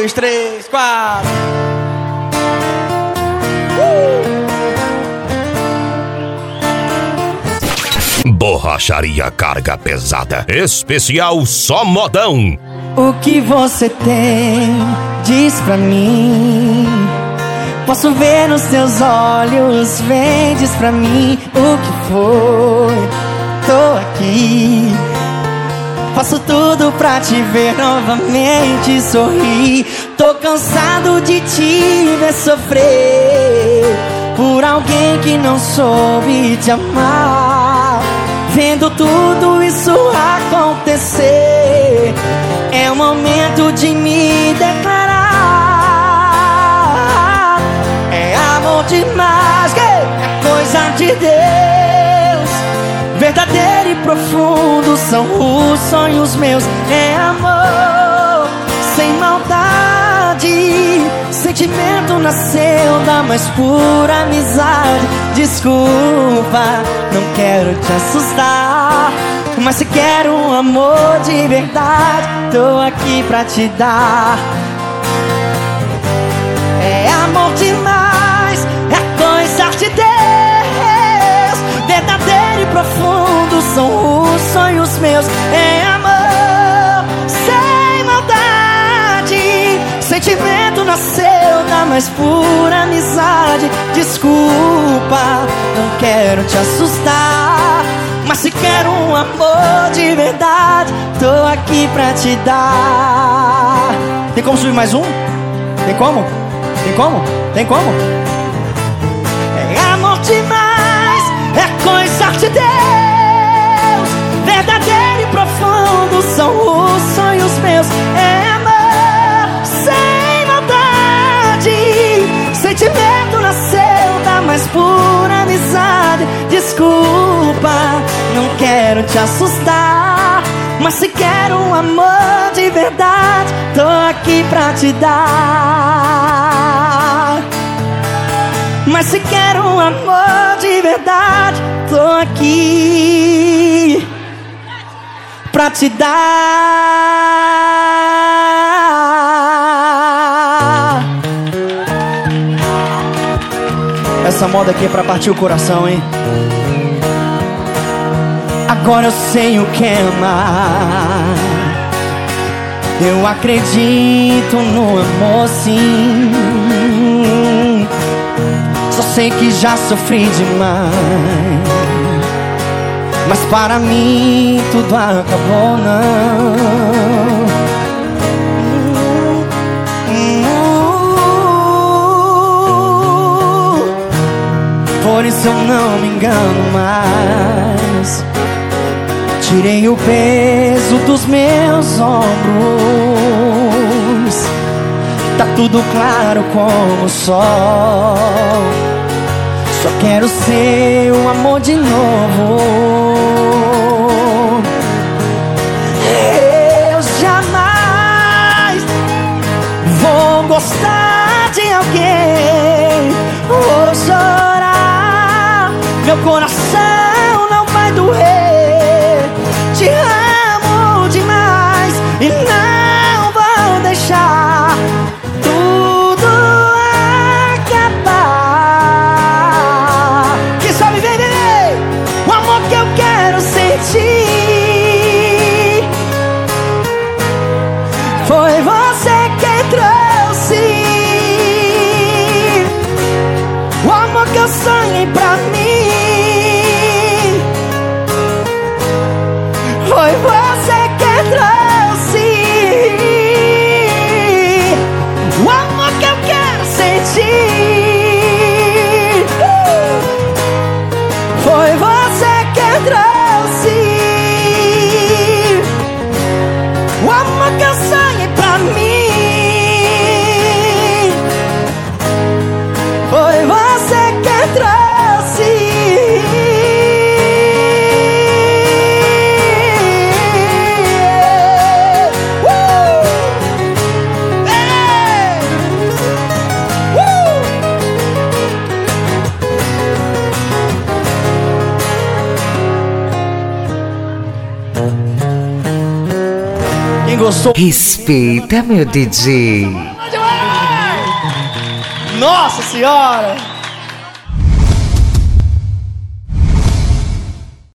2, 3, 4. Borracharia carga pesada, especial só modão. O que você tem, diz pra mim. Posso ver nos teus olhos, vem, diz pra mim o que foi. Tô aqui, faço tudo pra te ver novamente sorrir. Tô cansado de te ver sofrer por alguém que não soube te amar. Vendo tudo isso acontecer, é o momento de me declarar. É amor demais, é coisa de Deus. Verdadeiro e profundo são os sonhos meus. É amor sem maldade, sentimento nasceu da mais pura amizade. Desculpa, não quero te assustar, mas se quero um amor de verdade, tô aqui pra te dar. É amor demais, é coisa de Deus. Verdadeiro e profundo são os sonhos meus. É amor sem maldade, sentimento nasceu da mais pura amizade. Desculpa, não quero te assustar, mas se quero um amor de verdade, tô aqui pra te dar. Tem como subir mais um? Tem como? Tem como? Tem como? É amor demais, é coisa de Deus. Verdadeiro e profundo são os sonhos meus. É amor sem maldade, sentimento nasceu da mais pura amizade. Desculpa, não quero te assustar, mas se quero um amor de verdade, tô aqui pra te dar. Mas se quero um amor de verdade, tô aqui pra te dar. Essa moda aqui é pra partir o coração, hein? Agora eu sei o que é amar. Eu acredito no amor, sim. Só sei que já sofri demais, mas para mim tudo acabou, não. Por isso eu não me engano mais. Tirei o peso dos meus ombros, tá tudo claro como o sol. Só quero seu amor de novo. Eu jamais vou gostar de alguém ou chorar. Meu coração não vai doer. Te amo demais e não vou deixar tudo acabar. Quem sabe, vem, vem, o amor que eu quero sentir. Foi você quem trouxe o amor que eu sonhei pra mim. Foi você que trouxe o amor que eu quero sentir. Foi você que trouxe o amor que eu sonhei pra mim. Foi você que trouxe. Quem gostou? Respeita, meu DJ. Nossa senhora!